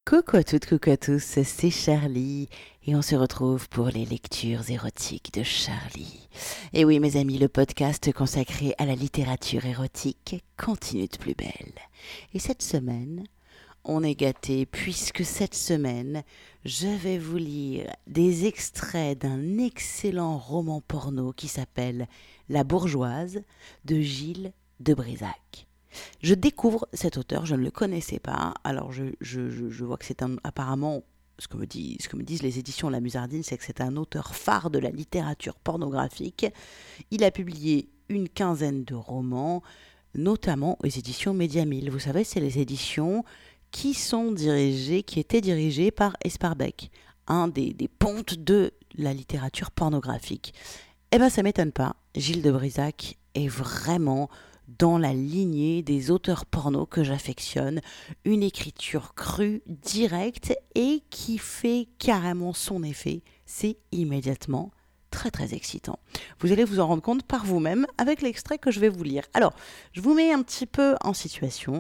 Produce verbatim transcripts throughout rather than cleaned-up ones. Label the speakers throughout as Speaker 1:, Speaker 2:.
Speaker 1: Coucou à toutes, coucou à tous, c'est Charlie et on se retrouve pour les lectures érotiques de Charlie. Et oui mes amis, le podcast consacré à la littérature érotique continue de plus belle. Et cette semaine, on est gâtés puisque cette semaine, je vais vous lire des extraits d'un excellent roman porno qui s'appelle La Bourgeoise de Gilles de Brisac. Je découvre cet auteur, je ne le connaissais pas. Alors je, je, je, je vois que c'est un, apparemment, ce que, me dit, ce que me disent les éditions La Musardine, c'est que c'est un auteur phare de la littérature pornographique. Il a publié une quinzaine de romans, notamment aux éditions Média mille. Vous savez, c'est les éditions qui sont dirigées, qui étaient dirigées par Esparbeck, un des, des pontes de la littérature pornographique. Eh bien, ça ne m'étonne pas. Gilles de Brisac est vraiment dans la lignée des auteurs porno que j'affectionne, une écriture crue, directe et qui fait carrément son effet. C'est immédiatement très très excitant. Vous allez vous en rendre compte par vous-même avec l'extrait que je vais vous lire. Alors, je vous mets un petit peu en situation.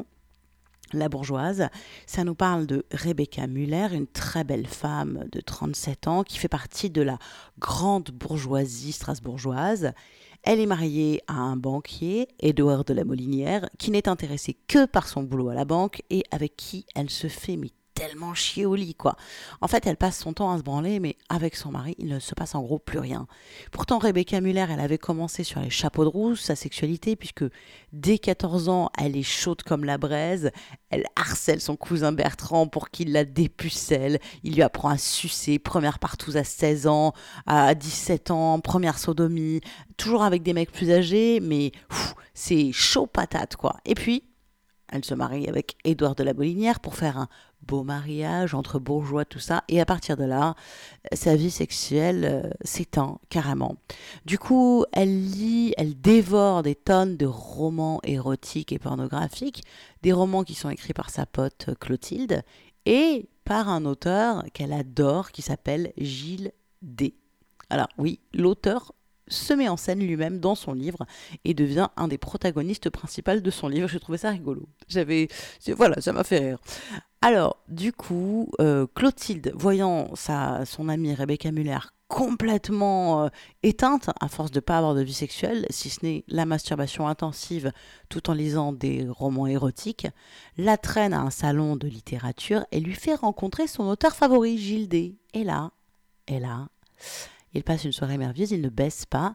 Speaker 1: La Bourgeoise, ça nous parle de Rebecca Müller, une très belle femme de trente-sept ans qui fait partie de la grande bourgeoisie strasbourgeoise. Elle est mariée à un banquier, Édouard de la Molinière, qui n'est intéressé que par son boulot à la banque et avec qui elle se fait mais tellement chier au lit, quoi. En fait, elle passe son temps à se branler, mais avec son mari, il ne se passe en gros plus rien. Pourtant, Rebecca Müller, elle avait commencé sur les chapeaux de roue, sa sexualité, puisque dès quatorze ans, elle est chaude comme la braise, elle harcèle son cousin Bertrand pour qu'il la dépucelle, il lui apprend à sucer, première partouze à seize ans, à dix-sept ans, première sodomie, toujours avec des mecs plus âgés, mais pff, c'est chaud patate, quoi. Et puis, elle se marie avec Édouard de la Molinière pour faire un beau mariage entre bourgeois, tout ça. Et à partir de là, sa vie sexuelle euh, s'éteint carrément. Du coup, elle lit, elle dévore des tonnes de romans érotiques et pornographiques, des romans qui sont écrits par sa pote Clotilde et par un auteur qu'elle adore qui s'appelle Gilles D. Alors oui, l'auteur se met en scène lui-même dans son livre et devient un des protagonistes principaux de son livre. Je trouvais ça rigolo. J'avais, voilà, ça m'a fait rire. Alors, du coup, euh, Clotilde, voyant sa, son amie Rebecca Müller complètement euh, éteinte, à force de ne pas avoir de vie sexuelle, si ce n'est la masturbation intensive tout en lisant des romans érotiques, la traîne à un salon de littérature et lui fait rencontrer son auteur favori, Gilles D. Et là, et là, ils passent une soirée merveilleuse, ils ne baissent pas,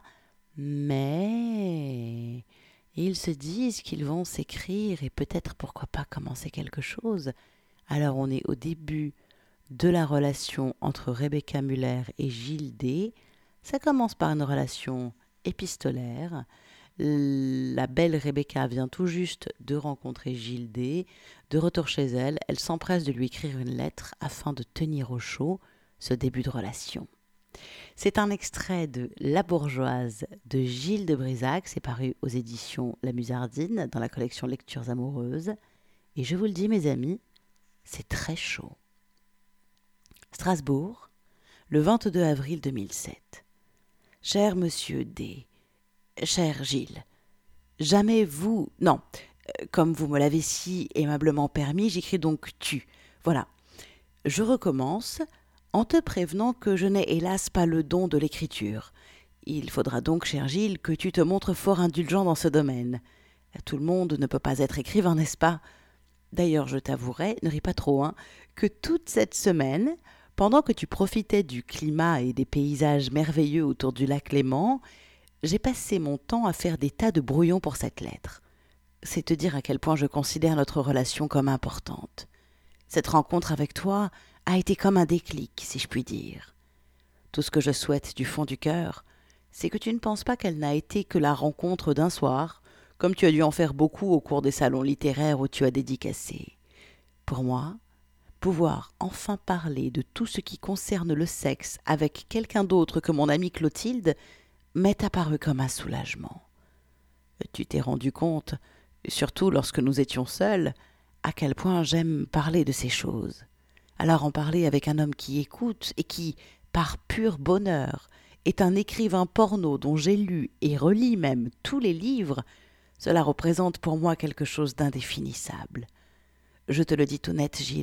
Speaker 1: mais ils se disent qu'ils vont s'écrire et peut-être pourquoi pas commencer quelque chose. Alors on est au début de la relation entre Rebecca Müller et Gilles D. Ça commence par une relation épistolaire. La belle Rebecca vient tout juste de rencontrer Gilles D. De retour chez elle, elle s'empresse de lui écrire une lettre afin de tenir au chaud ce début de relation. C'est un extrait de La Bourgeoise de Gilles de Brisac, c'est paru aux éditions La Musardine dans la collection Lectures amoureuses. Et je vous le dis mes amis, c'est très chaud. Strasbourg, le vingt-deux avril deux mille sept. Cher monsieur D, cher Gilles, jamais vous... Non, euh, comme vous me l'avez si aimablement permis, j'écris donc tu. Voilà, je recommence en te prévenant que je n'ai hélas pas le don de l'écriture. Il faudra donc, cher Gilles, que tu te montres fort indulgent dans ce domaine. Tout le monde ne peut pas être écrivain, n'est-ce pas ? D'ailleurs, je t'avouerai, ne ris pas trop, hein, que toute cette semaine, pendant que tu profitais du climat et des paysages merveilleux autour du lac Léman, j'ai passé mon temps à faire des tas de brouillons pour cette lettre. C'est te dire à quel point je considère notre relation comme importante. Cette rencontre avec toi a été comme un déclic, si je puis dire. Tout ce que je souhaite du fond du cœur, c'est que tu ne penses pas qu'elle n'a été que la rencontre d'un soir, comme tu as dû en faire beaucoup au cours des salons littéraires où tu as dédicacé. Pour moi, pouvoir enfin parler de tout ce qui concerne le sexe avec quelqu'un d'autre que mon amie Clotilde m'est apparu comme un soulagement. Tu t'es rendu compte, surtout lorsque nous étions seuls, à quel point j'aime parler de ces choses. Alors en parler avec un homme qui écoute et qui, par pur bonheur, est un écrivain porno dont j'ai lu et relis même tous les livres, cela représente pour moi quelque chose d'indéfinissable. Je te le dis tout net, Gilles,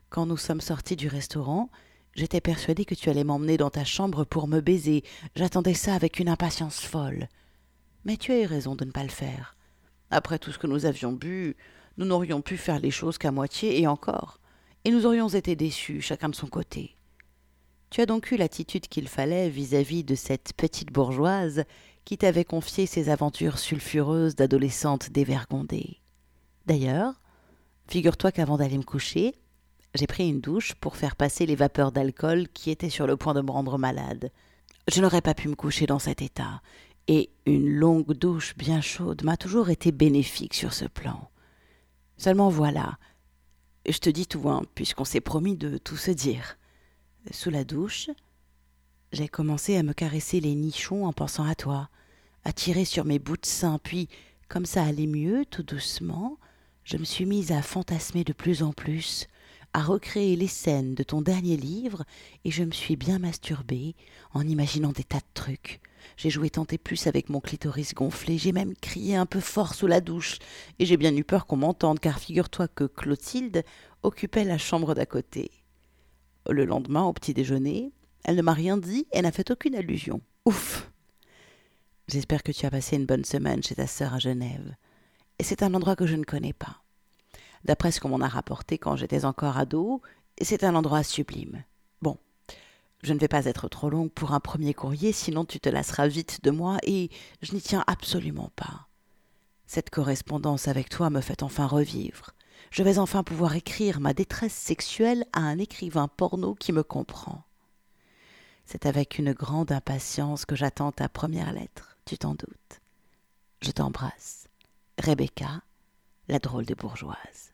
Speaker 1: Quand nous sommes sortis du restaurant, j'étais persuadée que tu allais m'emmener dans ta chambre pour me baiser. J'attendais ça avec une impatience folle. Mais tu as eu raison de ne pas le faire. Après tout ce que nous avions bu, nous n'aurions pu faire les choses qu'à moitié et encore. Et nous aurions été déçus, chacun de son côté. Tu as donc eu l'attitude qu'il fallait vis-à-vis de cette petite bourgeoise qui t'avait confié ses aventures sulfureuses d'adolescente dévergondée. D'ailleurs, figure-toi qu'avant d'aller me coucher, j'ai pris une douche pour faire passer les vapeurs d'alcool qui étaient sur le point de me rendre malade. Je n'aurais pas pu me coucher dans cet état, et une longue douche bien chaude m'a toujours été bénéfique sur ce plan. Seulement voilà, je te dis tout, hein, puisqu'on s'est promis de tout se dire. Sous la douche, j'ai commencé à me caresser les nichons en pensant à toi, à tirer sur mes bouts de seins, puis, comme ça allait mieux, tout doucement, je me suis mise à fantasmer de plus en plus, à recréer les scènes de ton dernier livre, et je me suis bien masturbée en imaginant des tas de trucs. J'ai joué tant et plus avec mon clitoris gonflé, j'ai même crié un peu fort sous la douche, et j'ai bien eu peur qu'on m'entende, car figure-toi que Clotilde occupait la chambre d'à côté. Le lendemain, au petit déjeuner, elle ne m'a rien dit et n'a fait aucune allusion. Ouf! J'espère que tu as passé une bonne semaine chez ta sœur à Genève. Et c'est un endroit que je ne connais pas. D'après ce qu'on m'en a rapporté quand j'étais encore ado, c'est un endroit sublime. Bon, je ne vais pas être trop longue pour un premier courrier, sinon tu te lasseras vite de moi et je n'y tiens absolument pas. Cette correspondance avec toi me fait enfin revivre. Je vais enfin pouvoir écrire ma détresse sexuelle à un écrivain porno qui me comprend. C'est avec une grande impatience que j'attends ta première lettre, tu t'en doutes. Je t'embrasse. Rebecca, la drôle de bourgeoise.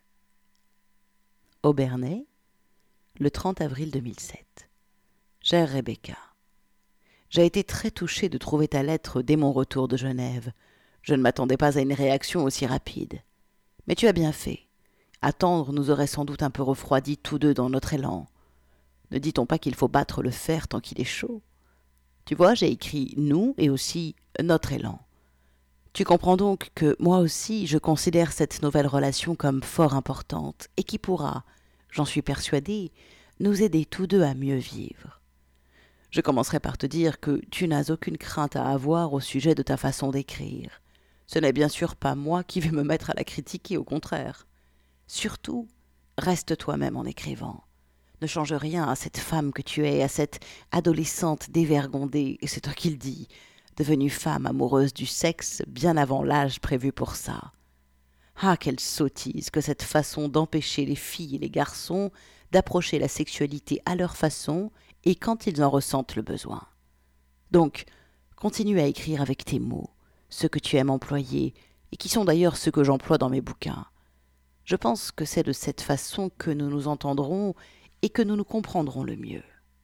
Speaker 1: Aubernais, le trente avril deux mille sept. Chère Rebecca, j'ai été très touchée de trouver ta lettre dès mon retour de Genève. Je ne m'attendais pas à une réaction aussi rapide. Mais tu as bien fait. Attendre nous aurait sans doute un peu refroidis tous deux dans notre élan. Ne dit-on pas qu'il faut battre le fer tant qu'il est chaud? Tu vois, j'ai écrit « nous » et aussi « notre élan ». Tu comprends donc que moi aussi je considère cette nouvelle relation comme fort importante et qui pourra, j'en suis persuadée, nous aider tous deux à mieux vivre. Je commencerai par te dire que tu n'as aucune crainte à avoir au sujet de ta façon d'écrire. Ce n'est bien sûr pas moi qui vais me mettre à la critiquer, au contraire. Surtout, reste toi-même en écrivant. Ne change rien à cette femme que tu es, à cette adolescente dévergondée, et c'est toi qui le dis, devenue femme amoureuse du sexe bien avant l'âge prévu pour ça. Ah, quelle sottise que cette façon d'empêcher les filles et les garçons d'approcher la sexualité à leur façon et quand ils en ressentent le besoin. Donc, continue à écrire avec tes mots, ceux que tu aimes employer, et qui sont d'ailleurs ceux que j'emploie dans mes bouquins. Je pense que c'est de cette façon que nous nous entendrons et que nous nous comprendrons le mieux.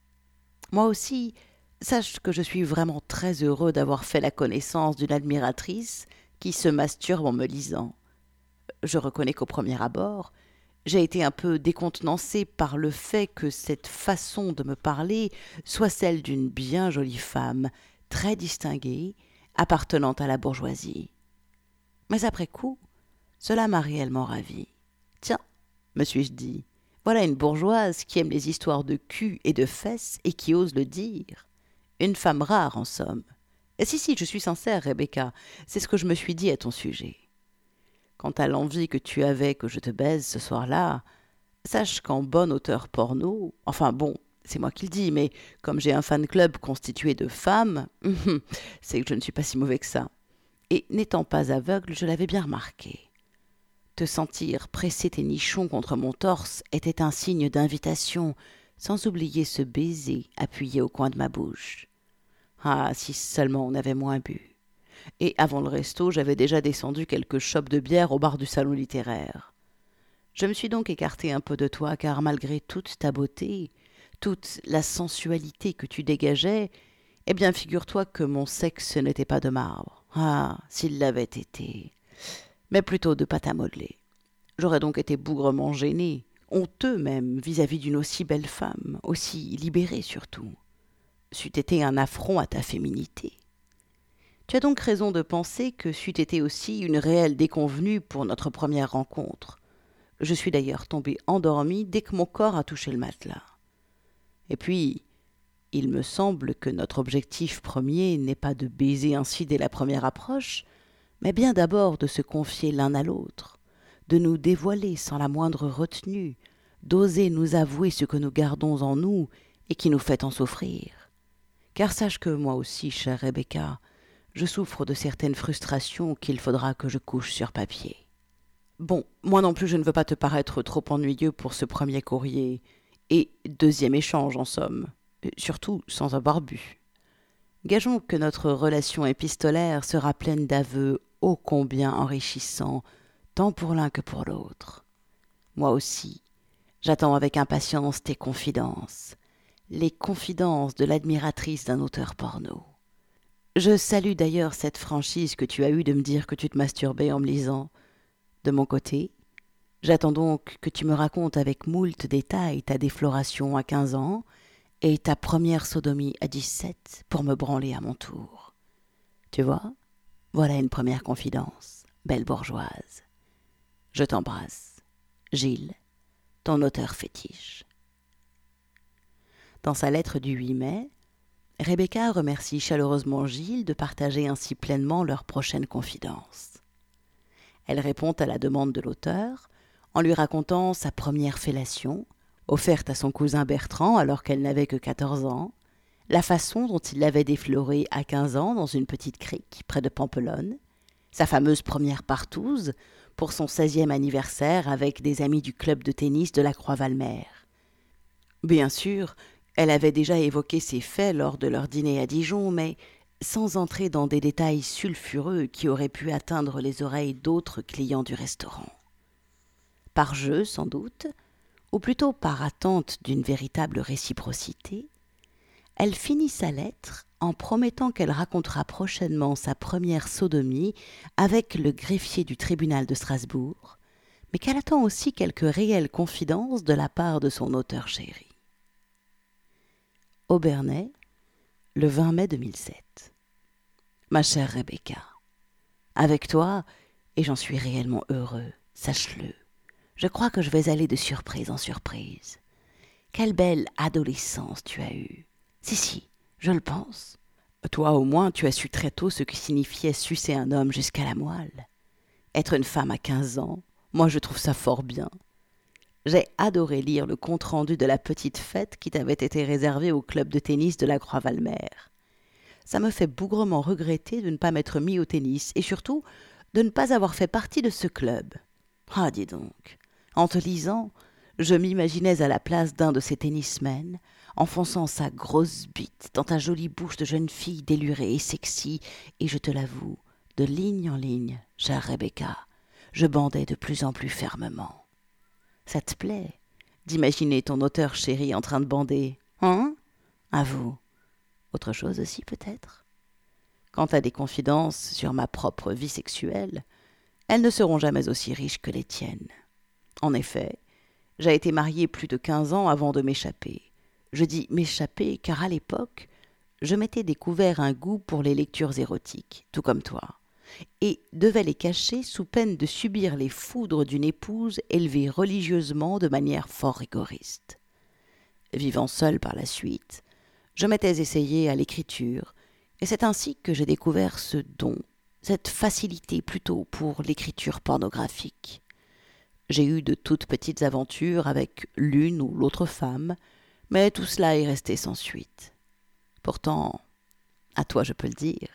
Speaker 1: Moi aussi, sache que je suis vraiment très heureux d'avoir fait la connaissance d'une admiratrice qui se masturbe en me lisant. Je reconnais qu'au premier abord, j'ai été un peu décontenancée par le fait que cette façon de me parler soit celle d'une bien jolie femme, très distinguée, appartenant à la bourgeoisie. Mais après coup, cela m'a réellement ravie. Tiens, me suis-je dit, voilà une bourgeoise qui aime les histoires de cul et de fesses et qui ose le dire. Une femme rare, en somme. Et si, si, je suis sincère, Rebecca, c'est ce que je me suis dit à ton sujet. Quant à l'envie que tu avais que je te baise ce soir-là, sache qu'en bon auteur porno, enfin bon, c'est moi qui le dis, mais comme j'ai un fan-club constitué de femmes, c'est que je ne suis pas si mauvais que ça. Et n'étant pas aveugle, je l'avais bien remarqué. Te sentir presser tes nichons contre mon torse était un signe d'invitation, sans oublier ce baiser appuyé au coin de ma bouche. Ah, si seulement on avait moins bu. Et avant le resto, j'avais déjà descendu quelques chopes de bière au bar du salon littéraire. Je me suis donc écartée un peu de toi, car malgré toute ta beauté, toute la sensualité que tu dégageais, eh bien, figure-toi que mon sexe n'était pas de marbre. Ah, s'il l'avait été, mais plutôt de pâte à modeler. J'aurais donc été bougrement gêné, honteux même, vis-à-vis d'une aussi belle femme, aussi libérée surtout. C'eût été un affront à ta féminité. Tu as donc raison de penser que c'eût été aussi une réelle déconvenue pour notre première rencontre. Je suis d'ailleurs tombée endormie dès que mon corps a touché le matelas. Et puis, il me semble que notre objectif premier n'est pas de baiser ainsi dès la première approche, mais bien d'abord de se confier l'un à l'autre, de nous dévoiler sans la moindre retenue, d'oser nous avouer ce que nous gardons en nous et qui nous fait tant souffrir. Car sache que moi aussi, chère Rebecca, je souffre de certaines frustrations qu'il faudra que je couche sur papier. Bon, moi non plus je ne veux pas te paraître trop ennuyeux pour ce premier courrier, et deuxième échange en somme, surtout sans avoir bu. Gageons que notre relation épistolaire sera pleine d'aveux ô combien enrichissants, tant pour l'un que pour l'autre. Moi aussi, j'attends avec impatience tes confidences, les confidences de l'admiratrice d'un auteur porno. Je salue d'ailleurs cette franchise que tu as eue de me dire que tu te masturbais en me lisant. De mon côté, j'attends donc que tu me racontes avec moult détails ta défloration à quinze ans et ta première sodomie à dix-sept pour me branler à mon tour. Tu vois, voilà une première confidence, belle bourgeoise. Je t'embrasse, Gilles, ton auteur fétiche. Dans sa lettre du huit mai, Rebecca remercie chaleureusement Gilles de partager ainsi pleinement leur prochaine confidence. Elle répond à la demande de l'auteur en lui racontant sa première fellation, offerte à son cousin Bertrand alors qu'elle n'avait que quatorze ans, la façon dont il l'avait déflorée à quinze ans dans une petite crique près de Pampelonne, sa fameuse première partouze pour son seizième anniversaire avec des amis du club de tennis de la Croix-Valmer. Bien sûr, elle avait déjà évoqué ces faits lors de leur dîner à Dijon, mais sans entrer dans des détails sulfureux qui auraient pu atteindre les oreilles d'autres clients du restaurant. Par jeu, sans doute, ou plutôt par attente d'une véritable réciprocité, elle finit sa lettre en promettant qu'elle racontera prochainement sa première sodomie avec le greffier du tribunal de Strasbourg, mais qu'elle attend aussi quelques réelles confidences de la part de son auteur chéri. Obernai, le vingt mai deux mille sept. Ma chère Rebecca, avec toi, et j'en suis réellement heureux, sache-le, je crois que je vais aller de surprise en surprise. Quelle belle adolescence tu as eue. Si, si, je le pense. Toi, au moins, tu as su très tôt ce que signifiait sucer un homme jusqu'à la moelle. Être une femme à quinze ans, moi je trouve ça fort bien. J'ai adoré lire le compte-rendu de la petite fête qui t'avait été réservée au club de tennis de la Croix-Valmer. Ça me fait bougrement regretter de ne pas m'être mis au tennis et surtout de ne pas avoir fait partie de ce club. Ah, dis donc, en te lisant, je m'imaginais à la place d'un de ces tennismen, enfonçant sa grosse bite dans ta jolie bouche de jeune fille délurée et sexy, et je te l'avoue, de ligne en ligne, chère Rebecca, je bandais de plus en plus fermement. Ça te plaît d'imaginer ton auteur chéri en train de bander, hein? Avoue. Autre chose aussi, peut-être? Quant à des confidences sur ma propre vie sexuelle, elles ne seront jamais aussi riches que les tiennes. En effet, j'ai été mariée plus de quinze ans avant de m'échapper. Je dis m'échapper car à l'époque, je m'étais découvert un goût pour les lectures érotiques, tout comme toi, et devais les cacher sous peine de subir les foudres d'une épouse élevée religieusement de manière fort rigoriste. Vivant seul par la suite, je m'étais essayé à l'écriture, et c'est ainsi que j'ai découvert ce don, cette facilité plutôt pour l'écriture pornographique. J'ai eu de toutes petites aventures avec l'une ou l'autre femme, mais tout cela est resté sans suite. Pourtant, à toi je peux le dire,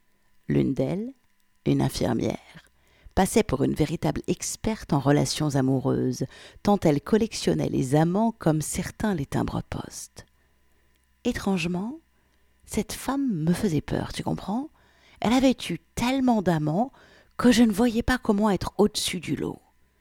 Speaker 1: l'une d'elles, une infirmière, passait pour une véritable experte en relations amoureuses, tant elle collectionnait les amants comme certains les timbres-poste. Étrangement, cette femme me faisait peur, tu comprends? Elle avait eu tellement d'amants que je ne voyais pas comment être au-dessus du lot.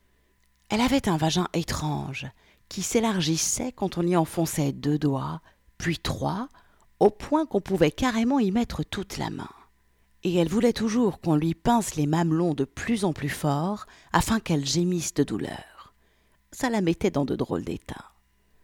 Speaker 1: Elle avait un vagin étrange, qui s'élargissait quand on y enfonçait deux doigts, puis trois, au point qu'on pouvait carrément y mettre toute la main. Et elle voulait toujours qu'on lui pince les mamelons de plus en plus fort, afin qu'elle gémisse de douleur. Ça la mettait dans de drôles d'états.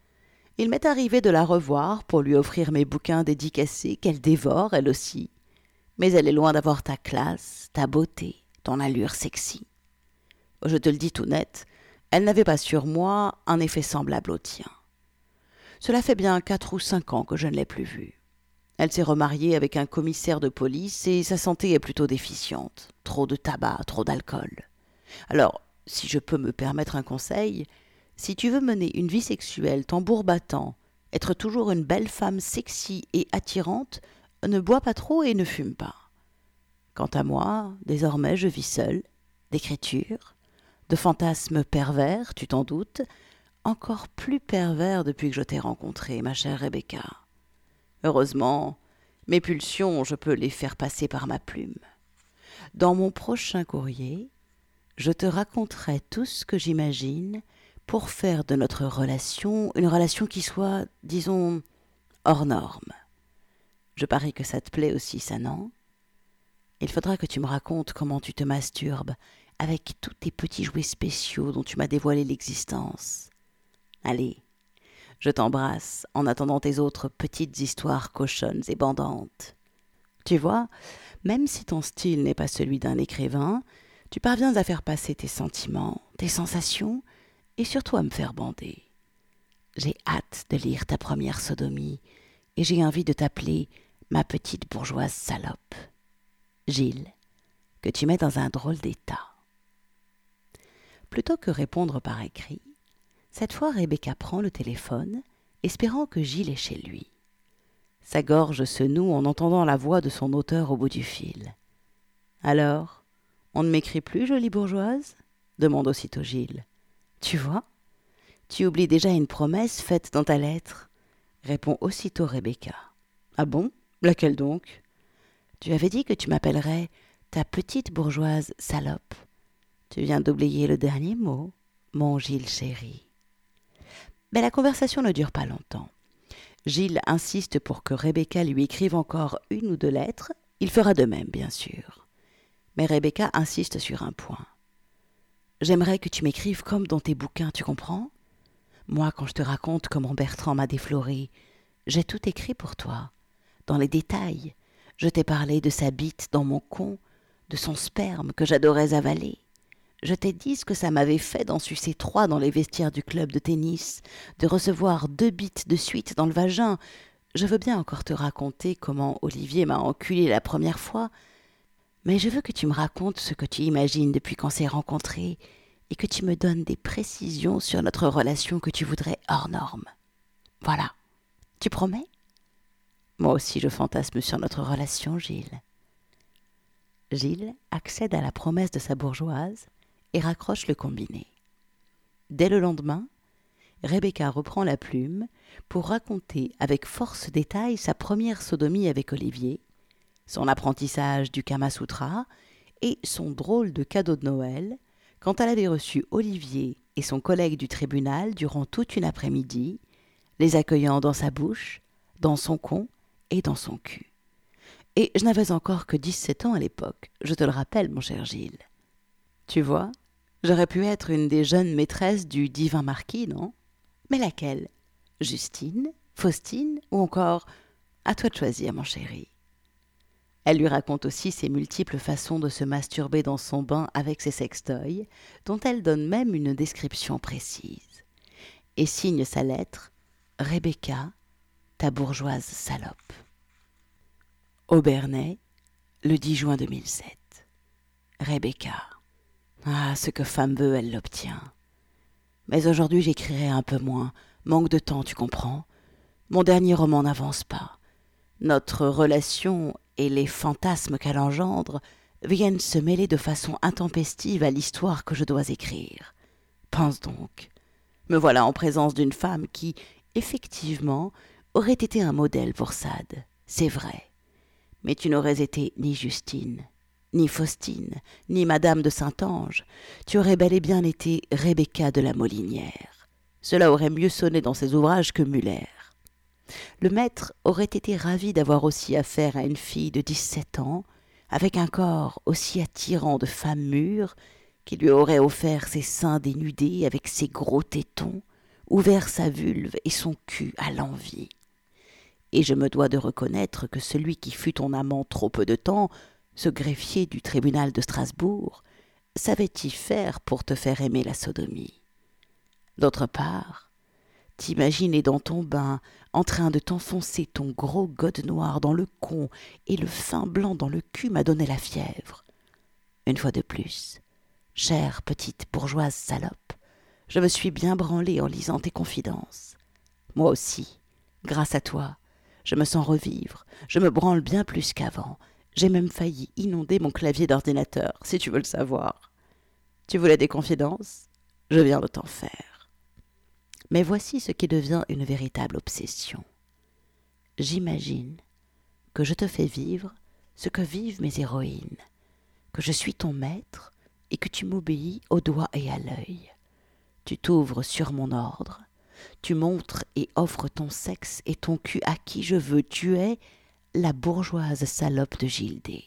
Speaker 1: Il m'est arrivé de la revoir pour lui offrir mes bouquins dédicacés qu'elle dévore, elle aussi. Mais elle est loin d'avoir ta classe, ta beauté, ton allure sexy. Je te le dis tout net, Elle n'avait pas sur moi un effet semblable au tien. Cela fait bien quatre ou cinq ans que je ne l'ai plus vue. Elle s'est remariée avec un commissaire de police et sa santé est plutôt déficiente. Trop de tabac, trop d'alcool. Alors, si je peux me permettre un conseil, si tu veux mener une vie sexuelle tambour battant, être toujours une belle femme sexy et attirante, ne bois pas trop et ne fume pas. Quant à moi, désormais je vis seule, d'écriture, de fantasmes pervers, tu t'en doutes, encore plus pervers depuis que je t'ai rencontrée, ma chère Rebecca. Heureusement, mes pulsions, je peux les faire passer par ma plume. Dans mon prochain courrier, je te raconterai tout ce que j'imagine pour faire de notre relation une relation qui soit, disons, hors norme. Je parie que ça te plaît aussi, ça, non ? Il faudra que tu me racontes comment tu te masturbes avec tous tes petits jouets spéciaux dont tu m'as dévoilé l'existence. Allez, je t'embrasse en attendant tes autres petites histoires cochonnes et bandantes. Tu vois, même si ton style n'est pas celui d'un écrivain, tu parviens à faire passer tes sentiments, tes sensations, et surtout à me faire bander. J'ai hâte de lire ta première sodomie, et j'ai envie de t'appeler ma petite bourgeoise salope. Gilles, que tu mets dans un drôle d'état. Plutôt que répondre par écrit, cette fois Rebecca prend le téléphone, espérant que Gilles est chez lui. Sa gorge se noue en entendant la voix de son auteur au bout du fil. « Alors, on ne m'écrit plus, jolie bourgeoise ?» demande aussitôt Gilles. « Tu vois, tu oublies déjà une promesse faite dans ta lettre ?» répond aussitôt Rebecca. « Ah bon ? Laquelle donc ? Tu avais dit que tu m'appellerais ta petite bourgeoise salope. Tu viens d'oublier le dernier mot, mon Gilles chéri. » Mais la conversation ne dure pas longtemps. Gilles insiste pour que Rebecca lui écrive encore une ou deux lettres. Il fera de même, bien sûr. Mais Rebecca insiste sur un point. « J'aimerais que tu m'écrives comme dans tes bouquins, tu comprends ? Moi, quand je te raconte comment Bertrand m'a défloré, j'ai tout écrit pour toi, dans les détails. Je t'ai parlé de sa bite dans mon con, de son sperme que j'adorais avaler. Je t'ai dit ce que ça m'avait fait d'en sucer trois dans les vestiaires du club de tennis, de recevoir deux bites de suite dans le vagin. Je veux bien encore te raconter comment Olivier m'a enculé la première fois, mais je veux que tu me racontes ce que tu imagines depuis qu'on s'est rencontrés et que tu me donnes des précisions sur notre relation que tu voudrais hors norme. Voilà. Tu promets ? Moi aussi je fantasme sur notre relation, Gilles. » Gilles accède à la promesse de sa bourgeoise et raccroche le combiné. Dès le lendemain, Rebecca reprend la plume pour raconter avec force détail sa première sodomie avec Olivier, son apprentissage du Kama Sutra et son drôle de cadeau de Noël quand elle avait reçu Olivier et son collègue du tribunal durant toute une après-midi, les accueillant dans sa bouche, dans son con et dans son cul. Et je n'avais encore que dix-sept ans à l'époque, je te le rappelle, mon cher Gilles. Tu vois, j'aurais pu être une des jeunes maîtresses du divin marquis, non ? Mais laquelle ? Justine, Faustine ou encore à toi de choisir, mon chéri. Elle lui raconte aussi ses multiples façons de se masturber dans son bain avec ses sextoys, dont elle donne même une description précise. Et signe sa lettre « Rebecca, ta bourgeoise salope ». Aubernais, le dix juin deux mille sept. Rebecca. Ah, ce que femme veut, elle l'obtient. Mais aujourd'hui, j'écrirai un peu moins. Manque de temps, tu comprends ? Mon dernier roman n'avance pas. Notre relation et les fantasmes qu'elle engendre viennent se mêler de façon intempestive à l'histoire que je dois écrire. Pense donc. Me voilà en présence d'une femme qui, effectivement, aurait été un modèle pour Sade. C'est vrai. Mais tu n'aurais été ni Justine, ni Faustine, ni Madame de Saint-Ange. Tu aurais bel et bien été Rebecca de la Molinière. Cela aurait mieux sonné dans ses ouvrages que Muller. Le maître aurait été ravi d'avoir aussi affaire à une fille de dix-sept ans, avec un corps aussi attirant de femme mûre, qui lui aurait offert ses seins dénudés avec ses gros tétons, ouvert sa vulve et son cul à l'envi. Et je me dois de reconnaître que celui qui fut ton amant trop peu de temps, ce greffier du tribunal de Strasbourg, savait y faire pour te faire aimer la sodomie. D'autre part, t'imaginer dans ton bain, en train de t'enfoncer ton gros gode noir dans le con et le fin blanc dans le cul m'a donné la fièvre. Une fois de plus, chère petite bourgeoise salope, je me suis bien branlée en lisant tes confidences. Moi aussi, grâce à toi, je me sens revivre, je me branle bien plus qu'avant. J'ai même failli inonder mon clavier d'ordinateur, si tu veux le savoir. Tu voulais des confidences ? Je viens de t'en faire. Mais voici ce qui devient une véritable obsession. J'imagine que je te fais vivre ce que vivent mes héroïnes, que je suis ton maître et que tu m'obéis au doigt et à l'œil. Tu t'ouvres sur mon ordre, tu montres et offres ton sexe et ton cul à qui je veux. Tu es la bourgeoise salope de Gildée.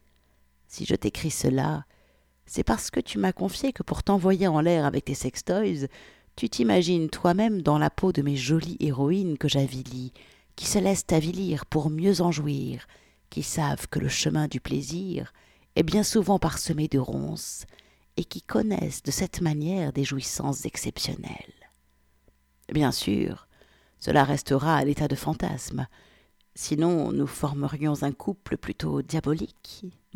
Speaker 1: Si je t'écris cela, c'est parce que tu m'as confié que pour t'envoyer en l'air avec tes sextoys, tu t'imagines toi-même dans la peau de mes jolies héroïnes que j'avilis, qui se laissent avilir pour mieux en jouir, qui savent que le chemin du plaisir est bien souvent parsemé de ronces et qui connaissent de cette manière des jouissances exceptionnelles. Bien sûr, cela restera à l'état de fantasme, sinon nous formerions un couple plutôt diabolique, non ?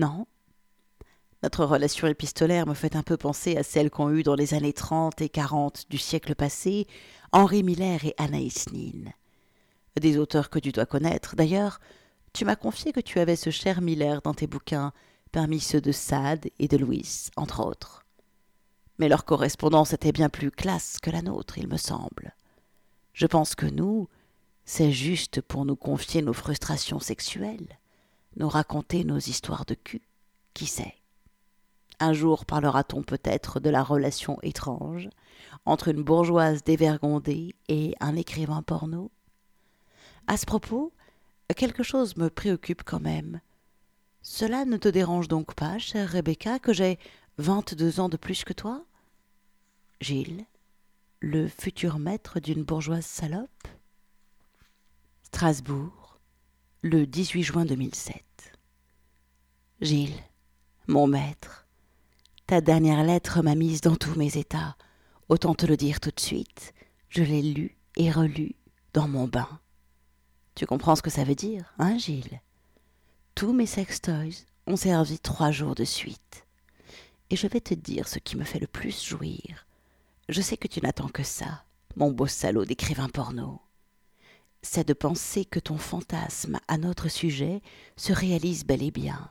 Speaker 1: Notre relation épistolaire me fait un peu penser à celle qu'ont eue dans les années trente et quarante du siècle passé Henri Miller et Anaïs Nin. Des auteurs que tu dois connaître. D'ailleurs, tu m'as confié que tu avais ce cher Miller dans tes bouquins, parmi ceux de Sade et de Louis, entre autres. Mais leur correspondance était bien plus classe que la nôtre, il me semble. Je pense que nous, c'est juste pour nous confier nos frustrations sexuelles, nous raconter nos histoires de cul, qui sait. Un jour parlera-t-on peut-être de la relation étrange entre une bourgeoise dévergondée et un écrivain porno ? À ce propos, quelque chose me préoccupe quand même. Cela ne te dérange donc pas, chère Rebecca, que j'ai vingt-deux ans de plus que toi ? Gilles, le futur maître d'une bourgeoise salope ? Strasbourg, le dix-huit juin deux mille sept. Gilles, mon maître, ta dernière lettre m'a mise dans tous mes états. Autant te le dire tout de suite, je l'ai lue et relue dans mon bain. Tu comprends ce que ça veut dire, hein, Gilles ? Tous mes sextoys ont servi trois jours de suite. Et je vais te dire ce qui me fait le plus jouir. Je sais que tu n'attends que ça, mon beau salaud d'écrivain porno. C'est de penser que ton fantasme à notre sujet se réalise bel et bien.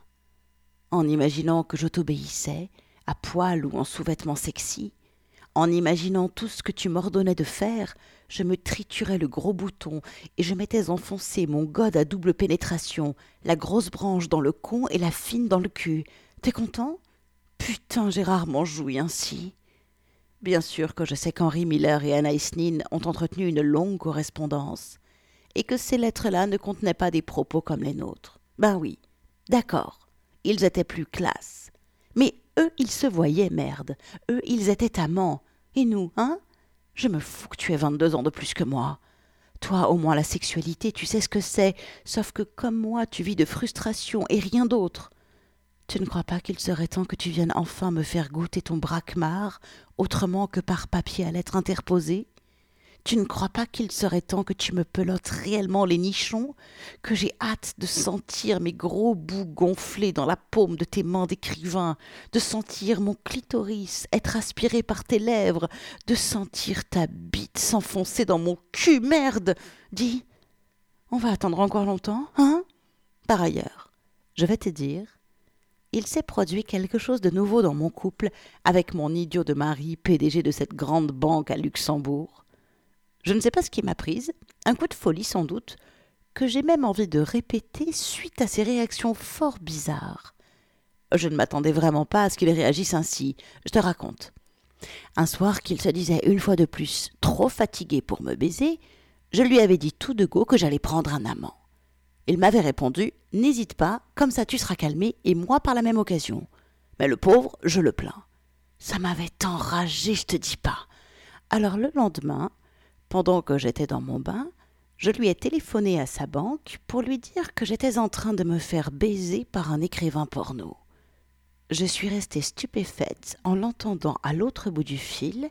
Speaker 1: En imaginant que je t'obéissais, à poil ou en sous-vêtements sexy, en imaginant tout ce que tu m'ordonnais de faire, je me triturais le gros bouton et je m'étais enfoncé mon gode à double pénétration, la grosse branche dans le con et la fine dans le cul. T'es content ? Putain, j'ai rarement joui ainsi. Bien sûr que je sais qu'Henri Miller et Anaïs Nin ont entretenu une longue correspondance et que ces lettres-là ne contenaient pas des propos comme les nôtres. Ben oui, d'accord, ils étaient plus classe. Mais eux, ils se voyaient, merde. Eux, ils étaient amants. Et nous, hein ? Je me fous que tu aies vingt-deux ans de plus que moi. Toi, au moins, la sexualité, tu sais ce que c'est, sauf que, comme moi, tu vis de frustration et rien d'autre. Tu ne crois pas qu'il serait temps que tu viennes enfin me faire goûter ton braquemar, autrement que par papier à lettres interposé ? Tu ne crois pas qu'il serait temps que tu me pelotes réellement les nichons, que j'ai hâte de sentir mes gros bouts gonflés dans la paume de tes mains d'écrivain, de sentir mon clitoris être aspiré par tes lèvres, de sentir ta bite s'enfoncer dans mon cul, merde ! Dis, on va attendre encore longtemps, hein ? Par ailleurs, je vais te dire, il s'est produit quelque chose de nouveau dans mon couple avec mon idiot de mari, P D G de cette grande banque à Luxembourg. Je ne sais pas ce qui m'a prise, un coup de folie sans doute, que j'ai même envie de répéter suite à ces réactions fort bizarres. Je ne m'attendais vraiment pas à ce qu'il réagisse ainsi. Je te raconte. Un soir qu'il se disait une fois de plus trop fatigué pour me baiser, je lui avais dit tout de go que j'allais prendre un amant. Il m'avait répondu « N'hésite pas, comme ça tu seras calmé et moi par la même occasion. » Mais le pauvre, je le plains. Ça m'avait enragé, je te dis pas. Alors le lendemain, pendant que j'étais dans mon bain, je lui ai téléphoné à sa banque pour lui dire que j'étais en train de me faire baiser par un écrivain porno. Je suis restée stupéfaite en l'entendant à l'autre bout du fil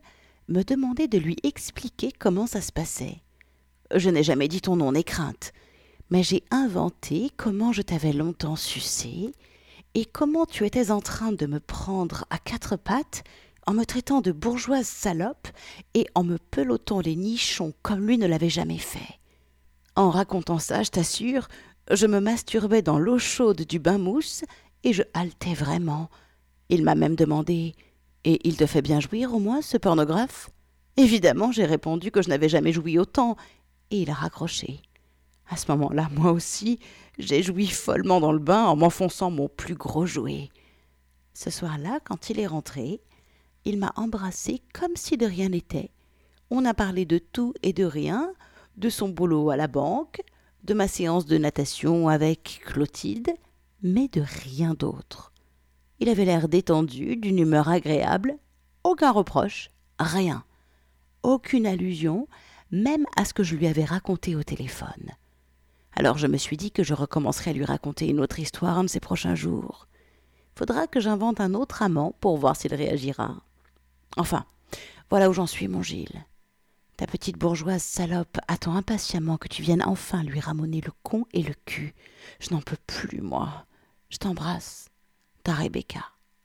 Speaker 1: me demandait de lui expliquer comment ça se passait. Je n'ai jamais dit ton nom, n'aie crainte, mais j'ai inventé comment je t'avais longtemps sucé et comment tu étais en train de me prendre à quatre pattes en me traitant de bourgeoise salope et en me pelotant les nichons comme lui ne l'avait jamais fait. En racontant ça, je t'assure, je me masturbais dans l'eau chaude du bain-mousse et je haletais vraiment. Il m'a même demandé « Et il te fait bien jouir au moins, ce pornographe ?» Évidemment, j'ai répondu que je n'avais jamais joui autant et il a raccroché. À ce moment-là, moi aussi, j'ai joui follement dans le bain en m'enfonçant mon plus gros jouet. Ce soir-là, quand il est rentré, il m'a embrassée comme si de rien n'était. On a parlé de tout et de rien, de son boulot à la banque, de ma séance de natation avec Clotilde, mais de rien d'autre. Il avait l'air détendu, d'une humeur agréable, aucun reproche, rien, aucune allusion, même à ce que je lui avais raconté au téléphone. Alors je me suis dit que je recommencerais à lui raconter une autre histoire un de ces prochains jours. Faudra que j'invente un autre amant pour voir s'il réagira. Enfin, voilà où j'en suis, mon Gilles. Ta petite bourgeoise salope attend impatiemment que tu viennes enfin lui ramoner le con et le cul. Je n'en peux plus, moi. Je t'embrasse. Ta Rebecca.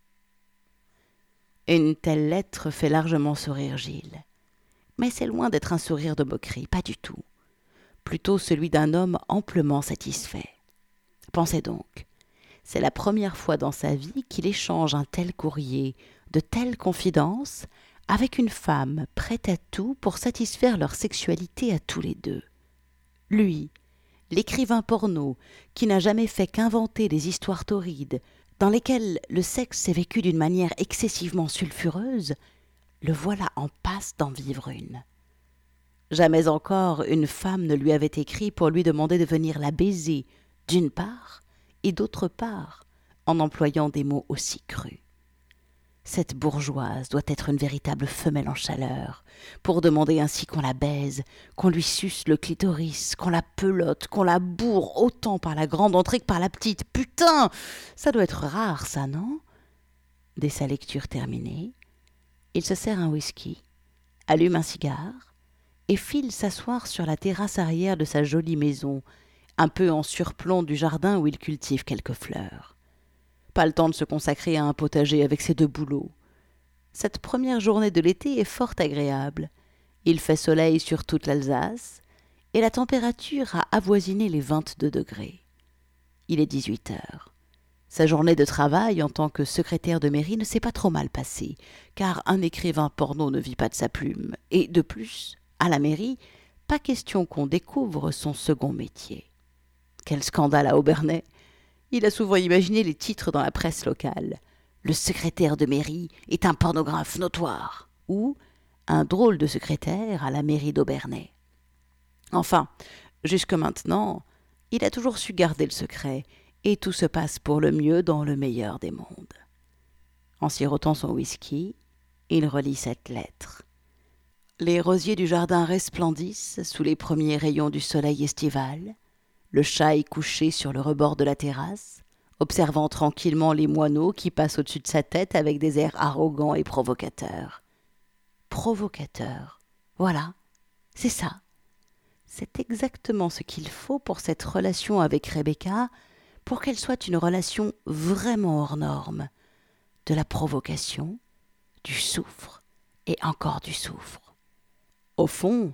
Speaker 1: Une telle lettre fait largement sourire Gilles. Mais c'est loin d'être un sourire de moquerie, pas du tout. Plutôt celui d'un homme amplement satisfait. Pensez donc, c'est la première fois dans sa vie qu'il échange un tel courrier, de telles confidences, avec une femme prête à tout pour satisfaire leur sexualité à tous les deux. Lui, l'écrivain porno, qui n'a jamais fait qu'inventer des histoires torrides, dans lesquelles le sexe est vécu d'une manière excessivement sulfureuse, le voilà en passe d'en vivre une. Jamais encore une femme ne lui avait écrit pour lui demander de venir la baiser, d'une part, et d'autre part, en employant des mots aussi crus. Cette bourgeoise doit être une véritable femelle en chaleur, pour demander ainsi qu'on la baise, qu'on lui suce le clitoris, qu'on la pelote, qu'on la bourre autant par la grande entrée que par la petite. Putain, ça doit être rare, ça, non? Dès sa lecture terminée, il se sert un whisky, allume un cigare, et file s'asseoir sur la terrasse arrière de sa jolie maison, un peu en surplomb du jardin où il cultive quelques fleurs. Pas le temps de se consacrer à un potager avec ses deux boulots. Cette première journée de l'été est fort agréable. Il fait soleil sur toute l'Alsace, et la température a avoisiné les vingt-deux degrés. Il est dix-huit heures. Sa journée de travail en tant que secrétaire de mairie ne s'est pas trop mal passée, car un écrivain porno ne vit pas de sa plume, et de plus, à la mairie, pas question qu'on découvre son second métier. Quel scandale à Obernai! Il a souvent imaginé les titres dans la presse locale. Le secrétaire de mairie est un pornographe notoire, ou un drôle de secrétaire à la mairie d'Obernai. Enfin, jusque maintenant, il a toujours su garder le secret, et tout se passe pour le mieux dans le meilleur des mondes. En sirotant son whisky, il relit cette lettre. Les rosiers du jardin resplendissent sous les premiers rayons du soleil estival. Le chat est couché sur le rebord de la terrasse, observant tranquillement les moineaux qui passent au-dessus de sa tête avec des airs arrogants et provocateurs. Provocateurs, voilà, c'est ça. C'est exactement ce qu'il faut pour cette relation avec Rebecca, pour qu'elle soit une relation vraiment hors norme. De la provocation, du soufre et encore du soufre. Au fond,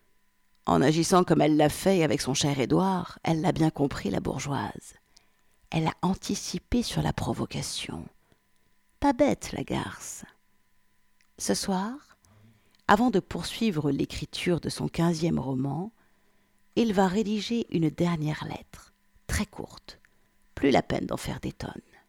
Speaker 1: en agissant comme elle l'a fait avec son cher Édouard, elle l'a bien compris, la bourgeoise. Elle a anticipé sur la provocation. Pas bête, la garce. Ce soir, avant de poursuivre l'écriture de son quinzième roman, il va rédiger une dernière lettre, très courte, plus la peine d'en faire des tonnes.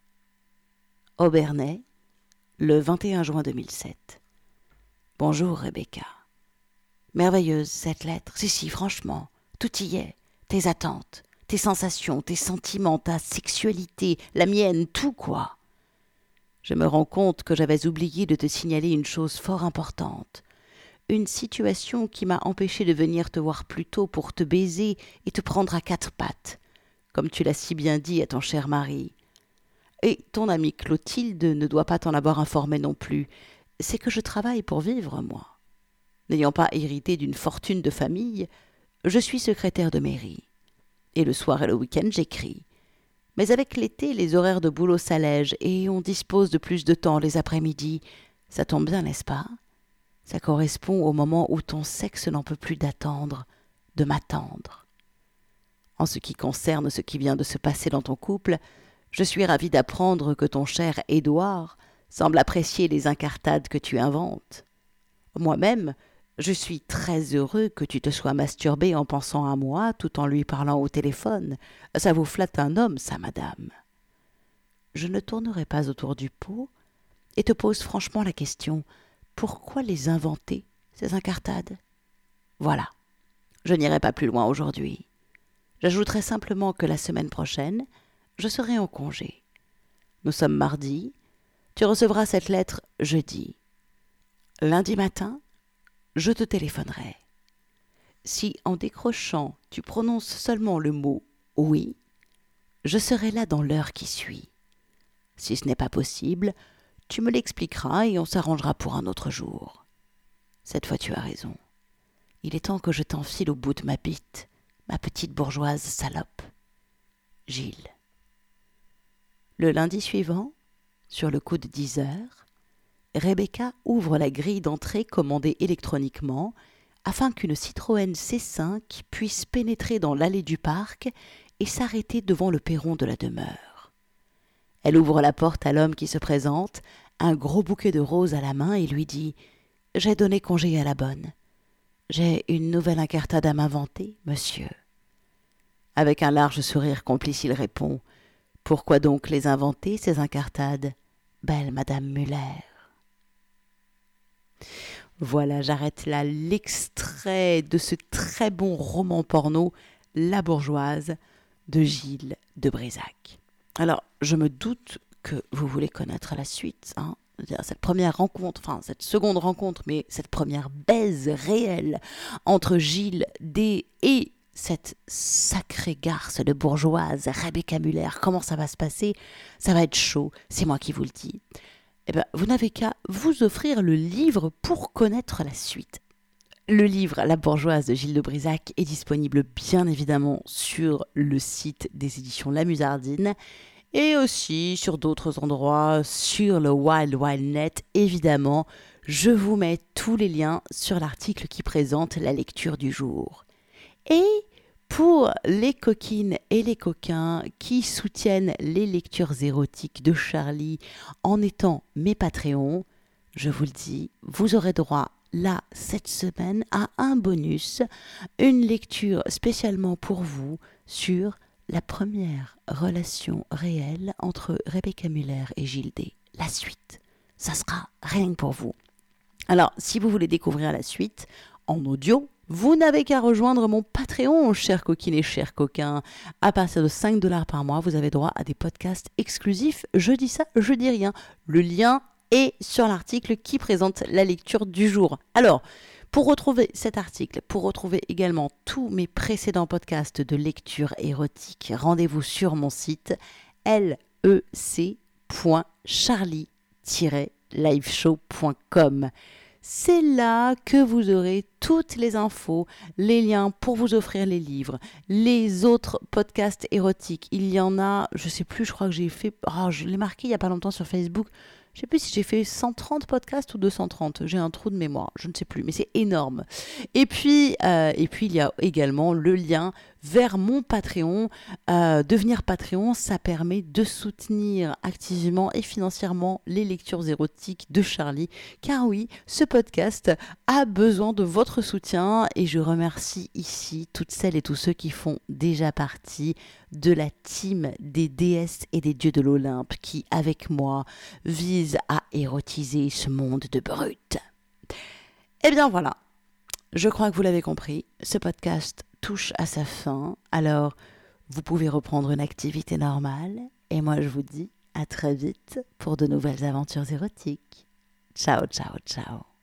Speaker 1: Obernai, le vingt et un juin deux mille sept. Bonjour, Rebecca. Merveilleuse, cette lettre. Si, si, franchement, tout y est. Tes attentes, tes sensations, tes sentiments, ta sexualité, la mienne, tout quoi. Je me rends compte que j'avais oublié de te signaler une chose fort importante. Une situation qui m'a empêché de venir te voir plus tôt pour te baiser et te prendre à quatre pattes, comme tu l'as si bien dit à ton cher mari. Et ton amie Clotilde ne doit pas t'en avoir informé non plus. C'est que je travaille pour vivre, moi. N'ayant pas hérité d'une fortune de famille, je suis secrétaire de mairie. Et le soir et le week-end, j'écris. Mais avec l'été, les horaires de boulot s'allègent et on dispose de plus de temps les après-midi. Ça tombe bien, n'est-ce pas ? Ça correspond au moment où ton sexe n'en peut plus d'attendre, de m'attendre. En ce qui concerne ce qui vient de se passer dans ton couple, je suis ravie d'apprendre que ton cher Édouard semble apprécier les incartades que tu inventes. Moi-même, je suis très heureux que tu te sois masturbé en pensant à moi tout en lui parlant au téléphone. Ça vous flatte un homme, ça, madame. Je ne tournerai pas autour du pot et te pose franchement la question, pourquoi les inventer, ces incartades ? Voilà, je n'irai pas plus loin aujourd'hui. J'ajouterai simplement que la semaine prochaine, je serai en congé. Nous sommes mardi, tu recevras cette lettre jeudi. Lundi matin, je te téléphonerai. Si en décrochant, tu prononces seulement le mot « oui », je serai là dans l'heure qui suit. Si ce n'est pas possible, tu me l'expliqueras et on s'arrangera pour un autre jour. Cette fois, tu as raison. Il est temps que je t'enfile au bout de ma bite, ma petite bourgeoise salope. Gilles. Le lundi suivant, sur le coup de dix heures, Rebecca ouvre la grille d'entrée commandée électroniquement afin qu'une Citroën C cinq puisse pénétrer dans l'allée du parc et s'arrêter devant le perron de la demeure. Elle ouvre la porte à l'homme qui se présente, un gros bouquet de roses à la main et lui dit « J'ai donné congé à la bonne. J'ai une nouvelle incartade à m'inventer, monsieur. » Avec un large sourire complice, il répond « Pourquoi donc les inventer, ces incartades, belle Madame Muller ?» Voilà, j'arrête là l'extrait de ce très bon roman porno « La bourgeoise » de Gilles de Brézac. Alors, je me doute que vous voulez connaître la suite, hein. Cette première rencontre, enfin cette seconde rencontre, mais cette première baise réelle entre Gilles D et cette sacrée garce de bourgeoise, Rebecca Muller, comment ça va se passer ? Ça va être chaud, c'est moi qui vous le dis. Eh bien, vous n'avez qu'à vous offrir le livre pour connaître la suite. Le livre La bourgeoise de Gilles de Brézac est disponible bien évidemment sur le site des éditions La Musardine et aussi sur d'autres endroits, sur le Wild Wild Net, évidemment. Je vous mets tous les liens sur l'article qui présente la lecture du jour. Et pour les coquines et les coquins qui soutiennent les lectures érotiques de Charlie en étant mes Patreons, je vous le dis, vous aurez droit là, cette semaine, à un bonus, une lecture spécialement pour vous sur la première relation réelle entre Rebecca Muller et Gilles D. La suite, ça sera rien que pour vous. Alors, si vous voulez découvrir la suite en audio, vous n'avez qu'à rejoindre mon Patreon, chers coquines et chers coquins. À partir de cinq dollars par mois, vous avez droit à des podcasts exclusifs. Je dis ça, je dis rien. Le lien est sur l'article qui présente la lecture du jour. Alors, pour retrouver cet article, pour retrouver également tous mes précédents podcasts de lecture érotique, rendez-vous sur mon site l e c point charlie tiret liveshow point com. C'est là que vous aurez toutes les infos, les liens pour vous offrir les livres, les autres podcasts érotiques. Il y en a, je sais plus, je crois que j'ai fait, oh, je l'ai marqué il n'y a pas longtemps sur Facebook. Je ne sais plus si j'ai fait cent trente podcasts ou deux cent trente. J'ai un trou de mémoire, je ne sais plus, mais c'est énorme. Et puis, euh, et puis il y a également le lien vers mon Patreon. Euh, devenir Patreon, ça permet de soutenir activement et financièrement les lectures érotiques de Charlie. Car oui, ce podcast a besoin de votre soutien et je remercie ici toutes celles et tous ceux qui font déjà partie de la team des déesses et des dieux de l'Olympe qui, avec moi, visent à érotiser ce monde de brutes. Eh bien voilà, je crois que vous l'avez compris, ce podcast touche à sa fin, alors vous pouvez reprendre une activité normale et moi je vous dis à très vite pour de nouvelles aventures érotiques. Ciao, ciao, ciao.